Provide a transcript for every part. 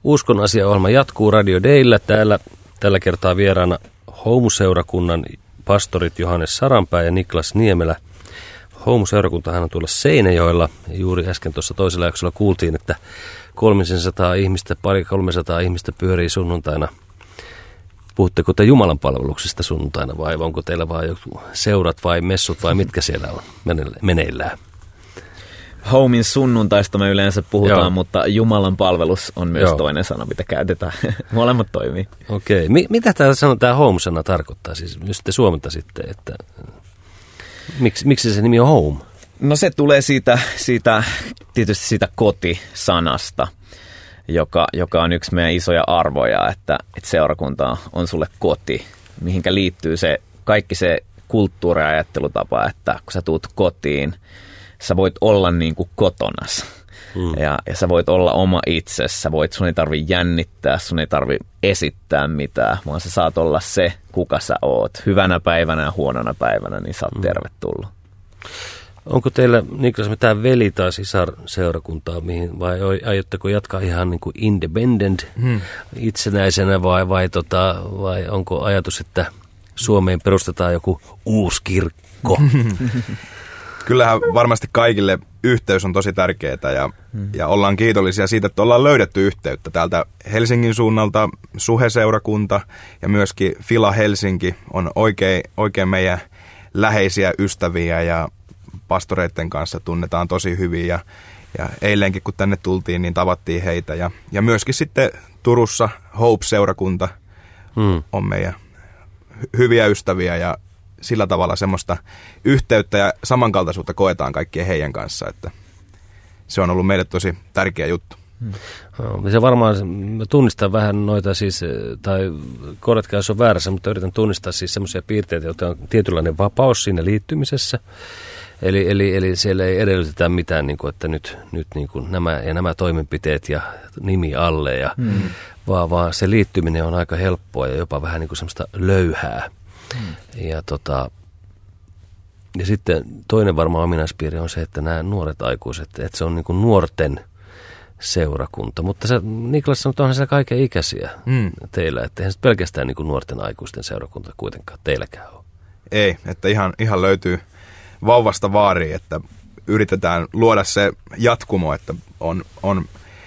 Uskon asia-ohjelma jatkuu Radio Dayllä. Tällä kertaa vieraana Home-seurakunnan pastorit Johannes Saranpää ja Niklas Niemelä. Home-seurakuntahan on tuolla Seinäjoella. Juuri äsken tuossa toisella jaksolla kuultiin, että 300 ihmistä pyörii sunnuntaina. Puhutteko te Jumalan palveluksesta sunnuntaina vai onko teillä vain joku seurat vai messut vai mitkä siellä on meneillään? Homin sunnuntaista me yleensä puhutaan, mutta Jumalan palvelus on myös toinen sana, mitä käytetään. Molemmat toimii. Okei. Mitä tämä home-sana tarkoittaa? Siis, jos te suomentaisitte, että miksi se nimi on home? No se tulee tietysti siitä koti-sanasta, joka on yksi meidän isoja arvoja, että seurakunta on sulle koti, mihinkä liittyy kaikki se kulttuuri- ja ajattelutapa, että kun sä tuut kotiin, sä voit olla niin kuin kotonas ja sä voit olla oma itsesi. Sun ei tarvitse jännittää, sun ei tarvitse esittää mitään, vaan sä saat olla se, kuka sä oot. Hyvänä päivänä ja huonona päivänä, niin sä oot tervetullut. Onko teillä, Niklas, mitään veli- tai sisarseurakuntaa, vai aiotteko jatkaa ihan niin kuin independent itsenäisenä vai onko ajatus, että Suomeen perustetaan joku uusi kirkko? Kyllähän varmasti kaikille yhteys on tosi tärkeää ja ollaan kiitollisia siitä, että ollaan löydetty yhteyttä. Täältä Helsingin suunnalta Suhe-seurakunta ja myöskin Fila Helsinki on oikein meidän läheisiä ystäviä ja pastoreiden kanssa tunnetaan tosi hyvin. Ja eilenkin kun tänne tultiin, niin tavattiin heitä. Ja myöskin sitten Turussa Hope-seurakunta on meidän hyviä ystäviä ja sillä tavalla semmoista yhteyttä ja samankaltaisuutta koetaan kaikkien heidän kanssa, että se on ollut meille tosi tärkeä juttu. Se varmaan, tunnistan vähän noita siis, tai korjatkaa jos on väärässä, mutta yritän tunnistaa siis semmoisia piirteitä, joita on tietynlainen vapaus siinä liittymisessä. Eli siellä ei edellytetä mitään, niin kuin, että nyt niin kuin nämä toimenpiteet ja nimi alle, vaan se liittyminen on aika helppoa ja jopa vähän niin kuin semmoista löyhää. Ja sitten toinen varmaan ominaispiiri on se, että nämä nuoret aikuiset, että se on niin kuin nuorten seurakunta. Mutta Niklas sanoi, että onhan siellä kaiken ikäisiä teillä, että eihän se pelkästään niin kuin nuorten aikuisten seurakunta kuitenkaan teilläkään ole. Ei, että ihan löytyy vauvasta vaariin, että yritetään luoda se jatkumo, että on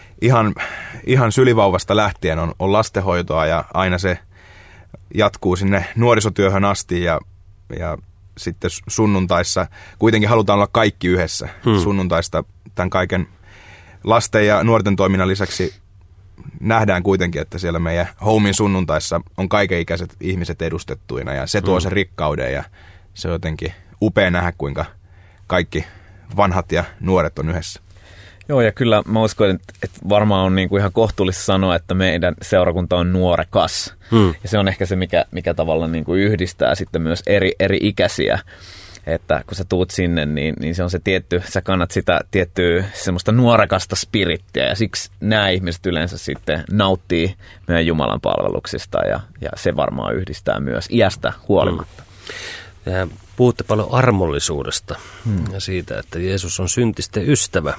ihan sylivauvasta lähtien on lastenhoitoa ja aina se jatkuu sinne nuorisotyöhön asti ja sitten sunnuntaissa kuitenkin halutaan olla kaikki yhdessä. Sunnuntaista tämän kaiken lasten ja nuorten toiminnan lisäksi nähdään kuitenkin, että siellä meidän Homin sunnuntaissa on kaikenikäiset ihmiset edustettuina ja se tuo sen rikkauden ja se on jotenkin upea nähdä, kuinka kaikki vanhat ja nuoret on yhdessä. Joo, ja kyllä mä uskon, että varmaan on niinku ihan kohtuullista sanoa, että meidän seurakunta on nuorekas. Ja se on ehkä se, mikä tavallaan niinku yhdistää sitten myös eri ikäisiä. Että kun sä tuut sinne, niin se on se sä kannat sitä tiettyä semmoista nuorekasta spirittiä. Ja siksi nämä ihmiset yleensä sitten nauttii meidän Jumalan palveluksista. Ja se varmaan yhdistää myös iästä huolimatta. Ja puhutte paljon armollisuudesta ja siitä, että Jeesus on syntisten ystävä.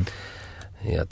Ja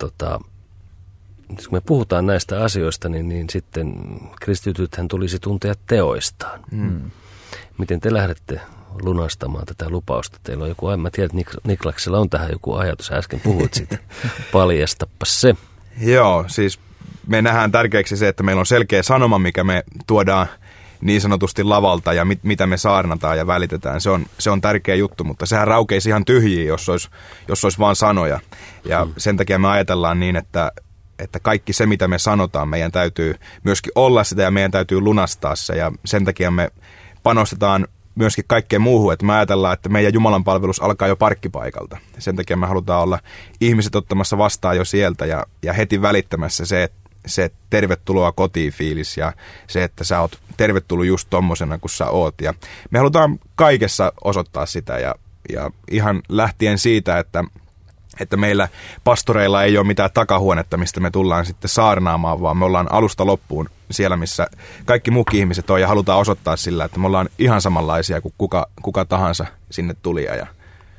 kun me puhutaan näistä asioista, niin sitten kristitythän tulisi tuntea teoistaan. Miten te lähdette lunastamaan tätä lupausta? Teillä on joku, mä tiedän, että Niklaksella on tähän joku ajatus. Äsken puhuit siitä. Paljastapa se. Joo, siis me nähdään tärkeäksi se, että meillä on selkeä sanoma, mikä me tuodaan niin sanotusti lavalta ja mitä me saarnataan ja välitetään. Se on tärkeä juttu, mutta sehän raukeisi ihan tyhjiin, jos olisi vaan sanoja. Ja sen takia me ajatellaan niin, että kaikki se, mitä me sanotaan, meidän täytyy myöskin olla sitä ja meidän täytyy lunastaa se. Ja sen takia me panostetaan myöskin kaikkeen muuhun, että me ajatellaan, että meidän Jumalan palvelus alkaa jo parkkipaikalta. Sen takia me halutaan olla ihmiset ottamassa vastaan jo sieltä ja heti välittämässä se tervetuloa kotiin fiilis ja se, että sä oot tervetullut just tommosena kuin sä oot. Ja me halutaan kaikessa osoittaa sitä ja ihan lähtien siitä, että meillä pastoreilla ei ole mitään takahuonetta, mistä me tullaan sitten saarnaamaan, vaan me ollaan alusta loppuun siellä, missä kaikki muukin ihmiset on ja halutaan osoittaa sillä, että me ollaan ihan samanlaisia kuin kuka tahansa sinne tulija. Ja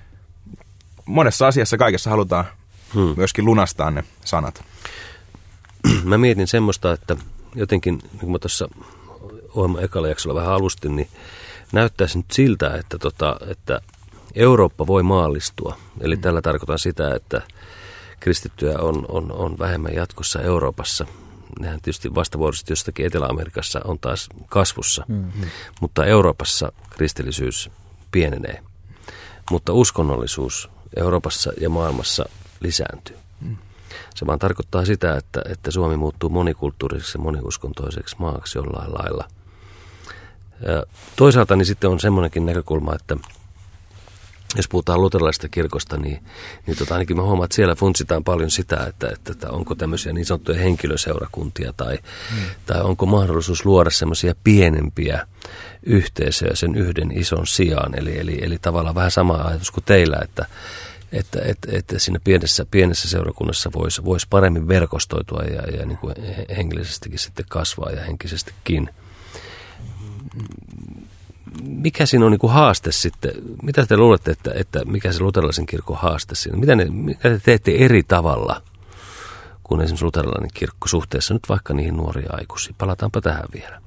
monessa asiassa kaikessa halutaan myöskin lunastaa ne sanat. mä mietin semmoista, että jotenkin, niin kuin mä tuossa ohjelman ekalla jaksolla vähän alustin, niin näyttäisi nyt siltä, että Eurooppa voi maallistua. Eli tällä tarkoitan sitä, että kristittyjä on vähemmän jatkossa Euroopassa. Nehän tietysti vastavuoroisesti jostakin Etelä-Amerikassa on taas kasvussa, mutta Euroopassa kristillisyys pienenee. Mutta uskonnollisuus Euroopassa ja maailmassa lisääntyy. Se vaan tarkoittaa sitä, että Suomi muuttuu monikulttuuriseksi ja moniuskontoiseksi maaksi jollain lailla. Ja toisaalta niin sitten on semmoinenkin näkökulma, että jos puhutaan luterilaisesta kirkosta, niin ainakin mä huomaan, että siellä funtsitaan paljon sitä, että onko tämmöisiä niin sanottuja henkilöseurakuntia tai onko mahdollisuus luoda semmoisia pienempiä yhteisöjä sen yhden ison sijaan. Eli tavallaan vähän sama ajatus kuin teillä, että siinä pienessä seurakunnassa voisi paremmin verkostoitua ja niin kuin hengellisestikin sitten kasvaa ja henkisestikin. Mikä siinä on niin kuin haaste sitten? Mitä te luulette, että mikä se luterilaisen kirkon haaste siinä? Mitä te teette eri tavalla kuin esimerkiksi luterilainen kirkko suhteessa nyt vaikka niihin nuoriin aikuisiin? Palataanpa tähän vielä.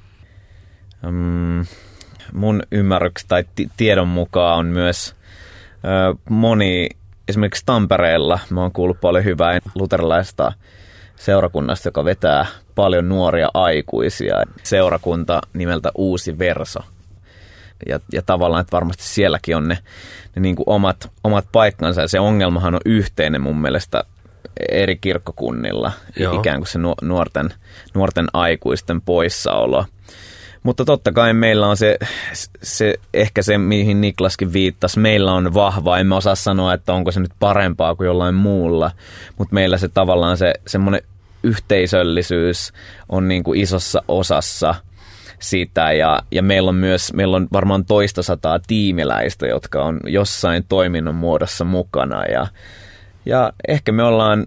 Mun ymmärryks tai tiedon mukaan on myös moni, esimerkiksi Tampereella, mä oon kuullut paljon hyvää luterilaista seurakunnasta, joka vetää paljon nuoria aikuisia. Seurakunta nimeltä Uusi Verso. Ja tavallaan, että varmasti sielläkin on ne niin kuin omat paikkansa. Ja se ongelmahan on yhteinen mun mielestä eri kirkkokunnilla. Joo. Ikään kuin se nuorten aikuisten poissaolo. Mutta totta kai meillä on se ehkä se, mihin Niklaskin viittasi. Meillä on vahva. Emme osaa sanoa, että onko se nyt parempaa kuin jollain muulla. Mutta meillä se tavallaan se semmoinen yhteisöllisyys on niin kuin isossa osassa sitä, ja meillä on varmaan 200 tiimiläistä, jotka on jossain toiminnon muodossa mukana, ja ehkä me ollaan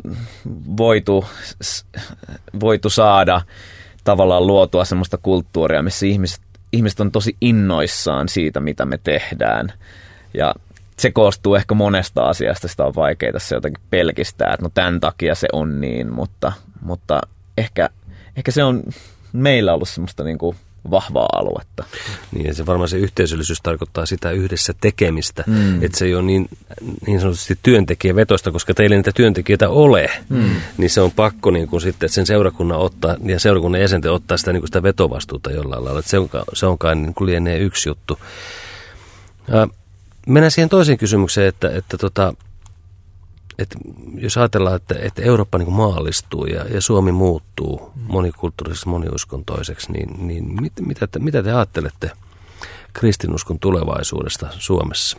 voitu saada tavallaan luotua semmoista kulttuuria, missä ihmiset on tosi innoissaan siitä, mitä me tehdään, ja se koostuu ehkä monesta asiasta, sitä on vaikea tässä jotenkin pelkistää, että no tämän takia se on niin, mutta ehkä se on meillä ollut semmoista niin kuin vahvaa aluetta. Niin, ja se varmaan se yhteisöllisyys tarkoittaa sitä yhdessä tekemistä, että se ei ole niin sanotusti työntekijävetoista, koska teillä niitä työntekijöitä ole, niin se on pakko niin kuin sitten, että sen seurakunnan ottaa ja seurakunnan jäsenten ottaa sitä, niin kuin sitä vetovastuuta jollain lailla, että se on kai niin kuin lienee yksi juttu. Mennään siihen toiseen kysymykseen, että jos ajatellaan, että Eurooppa niin kuin maallistuu ja Suomi muuttuu monikulttuuriseksi, moniuskontoiseksi, niin mitä te ajattelette kristinuskon tulevaisuudesta Suomessa?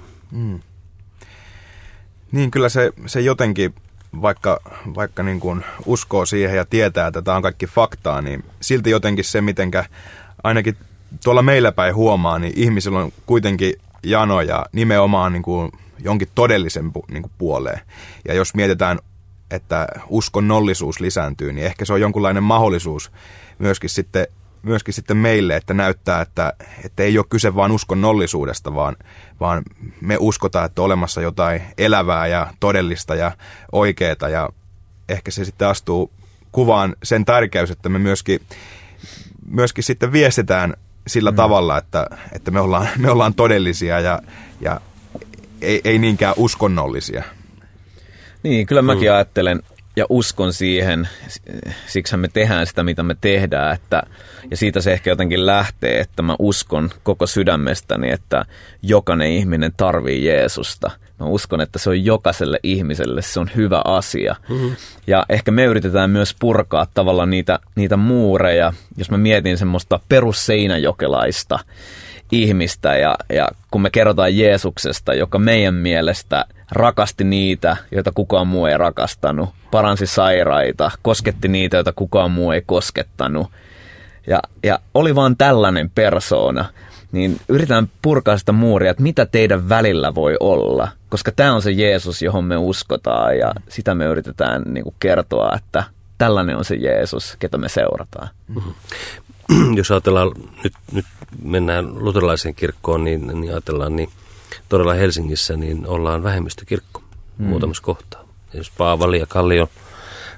Niin kyllä se jotenkin, vaikka niin kuin uskoo siihen ja tietää, että tämä on kaikki faktaa, niin silti jotenkin se, mitenkä ainakin tuolla meillä päin huomaa, niin ihmisillä on kuitenkin janoja nimenomaan niin kuin jonkin todellisen niin kuin puoleen. Ja jos mietitään, että uskonnollisuus lisääntyy, niin ehkä se on jonkunlainen mahdollisuus myöskin sitten meille, että näyttää, että ei ole kyse vain uskonnollisuudesta, vaan me uskotaan, että on olemassa jotain elävää ja todellista ja oikeaa. Ja ehkä se sitten astuu kuvaan sen tärkeys, että me myöskin sitten viestitään sillä tavalla, että me ollaan todellisia ja ei niinkään uskonnollisia. Niin, kyllä mäkin ajattelen ja uskon siihen, siksihän me tehdään sitä, mitä me tehdään, ja siitä se ehkä jotenkin lähtee, että mä uskon koko sydämestäni, että jokainen ihminen tarvii Jeesusta. Mä uskon, että se on jokaiselle ihmiselle, se on hyvä asia. Ja ehkä me yritetään myös purkaa tavallaan niitä muureja, jos mä mietin semmoista perusseinäjokelaista ihmistä, ja kun me kerrotaan Jeesuksesta, joka meidän mielestä rakasti niitä, joita kukaan muu ei rakastanut, paransi sairaita, kosketti niitä, joita kukaan muu ei koskettanut, ja oli vaan tällainen persoona, niin yritetään purkaa sitä muuria, että mitä teidän välillä voi olla, koska tämä on se Jeesus, johon me uskotaan, ja sitä me yritetään niin kuin kertoa, että tällainen on se Jeesus, ketä me seurataan. Jos ajatellaan, nyt mennään luterilaiseen kirkkoon, niin ajatellaan, niin todella Helsingissä niin ollaan vähemmistökirkko muutamassa kohtaa. Jos Paavali ja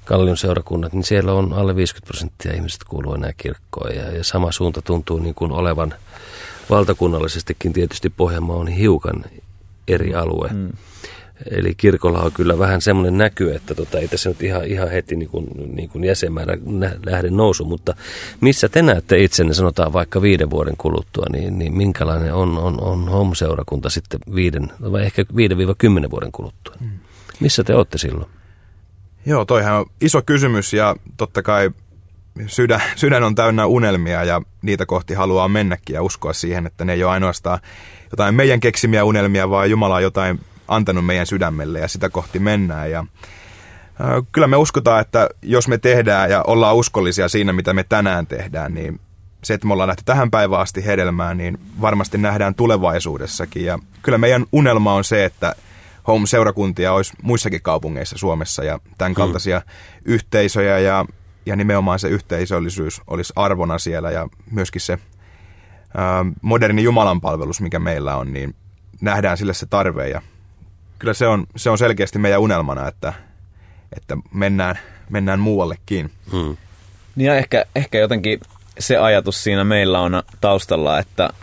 Kallion seurakunnat, niin siellä on alle 50% ihmiset kuuluu enää kirkkoon. Ja sama suunta tuntuu niin kuin olevan valtakunnallisestikin. Tietysti Pohjanmaa on hiukan eri alue. Eli kirkolla on kyllä vähän semmoinen näky, että ei tässä nyt ihan heti niin kuin jäsenmäärä lähde nousu, mutta missä te näette itsenne, sanotaan vaikka 5 vuoden kuluttua, niin minkälainen on Home-seurakunta sitten 5 vai ehkä 5-10 vuoden kuluttua? Missä te olette silloin? Joo, toihan on iso kysymys ja totta kai sydän on täynnä unelmia ja niitä kohti haluaa mennäkin ja uskoa siihen, että ne ei ole ainoastaan jotain meidän keksimiä unelmia, vaan Jumala on jotain antanut meidän sydämelle ja sitä kohti mennään. Ja kyllä me uskotaan, että jos me tehdään ja ollaan uskollisia siinä, mitä me tänään tehdään, niin se, että me ollaan nähty tähän päivään asti hedelmään, niin varmasti nähdään tulevaisuudessakin. Ja kyllä meidän unelma on se, että Home-seurakuntia olisi muissakin kaupungeissa Suomessa ja tämän kaltaisia yhteisöjä ja nimenomaan se yhteisöllisyys olisi arvona siellä ja myöskin se moderni Jumalanpalvelus, mikä meillä on, niin nähdään sille se tarve ja kyllä se on selkeästi meidän unelmana, että mennään muuallekin. Ja ehkä jotenkin se ajatus siinä meillä on taustalla,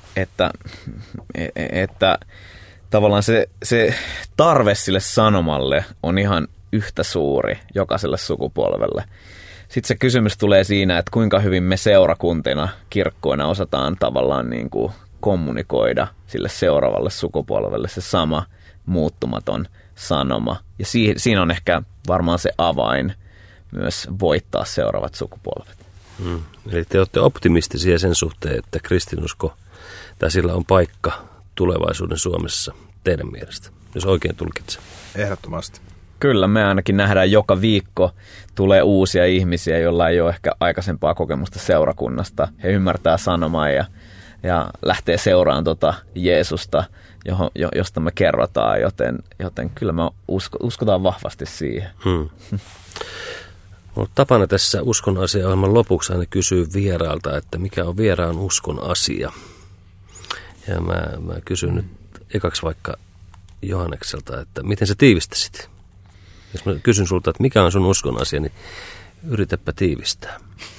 että tavallaan se tarve sille sanomalle on ihan yhtä suuri jokaiselle sukupolvelle. Sitten se kysymys tulee siinä, että kuinka hyvin me seurakuntina, kirkkoina osataan tavallaan niin kuin kommunikoida sille seuraavalle sukupolvelle se sama muuttumaton sanoma. Ja siinä on ehkä varmaan se avain myös voittaa seuraavat sukupolvet. Eli te olette optimistisia sen suhteen, että kristinusko, tai sillä on paikka tulevaisuuden Suomessa teidän mielestä, jos oikein tulkitsee? Ehdottomasti. Kyllä, me ainakin nähdään joka viikko tulee uusia ihmisiä, joilla ei ole ehkä aikaisempaa kokemusta seurakunnasta. He ymmärtää sanomaa ja lähtee seuraan Jeesusta, josta me kerrotaan, joten kyllä me uskotaan vahvasti siihen. Mulla on tapana tässä uskon asia-ohjelman lopuksi aina kysyä vieraalta, että mikä on vieraan uskon asia. Ja mä kysyn nyt ekaksi vaikka Johannekselta, että miten sä tiivistäsit? Jos mä kysyn sulta, että mikä on sun uskon asia, niin yritäpä tiivistää.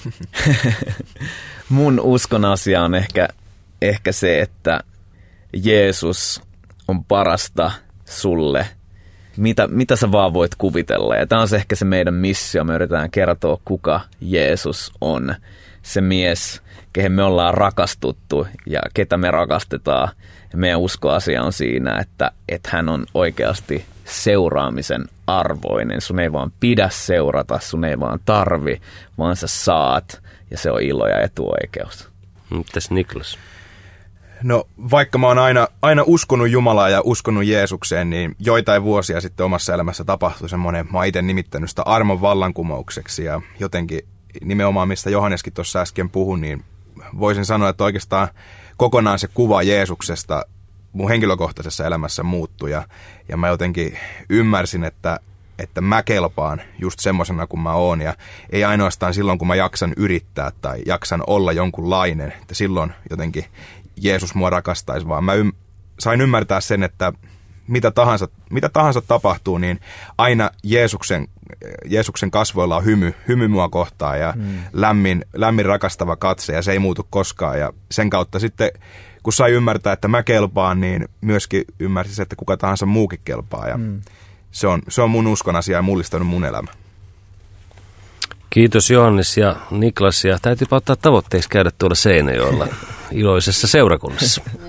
Mun uskon asia on ehkä se, että Jeesus on parasta sulle, mitä sä vaan voit kuvitella. Ja tämä on ehkä se meidän missio. Me yritetään kertoa, kuka Jeesus on. Se mies, kehen me ollaan rakastuttu ja ketä me rakastetaan. Ja meidän uskoasia on siinä, että hän on oikeasti seuraamisen arvoinen. Sun ei vaan pidä seurata, sun ei vaan tarvi, vaan sä saat. Ja se on ilo ja etuoikeus. Mitäs Niklas? No vaikka mä oon aina uskonut Jumalaa ja uskonut Jeesukseen, niin joitain vuosia sitten omassa elämässä tapahtui semmoinen, mä oon itse nimittänyt sitä armon vallankumoukseksi ja jotenkin nimenomaan mistä Johanneskin tuossa äsken puhui, niin voisin sanoa, että oikeastaan kokonaan se kuva Jeesuksesta mun henkilökohtaisessa elämässä muuttui ja mä jotenkin ymmärsin, että mä kelpaan just semmosena kuin mä oon ja ei ainoastaan silloin, kun mä jaksan yrittää tai jaksan olla jonkunlainen, että silloin jotenkin Jeesus mua rakastaisi, vaan mä sain ymmärtää sen, että mitä tahansa tapahtuu, niin aina Jeesuksen kasvoilla on hymy mua kohtaan ja lämmin rakastava katse ja se ei muutu koskaan ja sen kautta sitten kun sai ymmärtää, että mä kelpaan, niin myöskin ymmärsin, että kuka tahansa muukin kelpaa ja se on mun uskon asia ja mullistanut mun elämä. Kiitos Johannes ja Niklas ja täytyypä ottaa tavoitteeksi käydä tuolla Seinäjoella iloisessa seurakunnassa.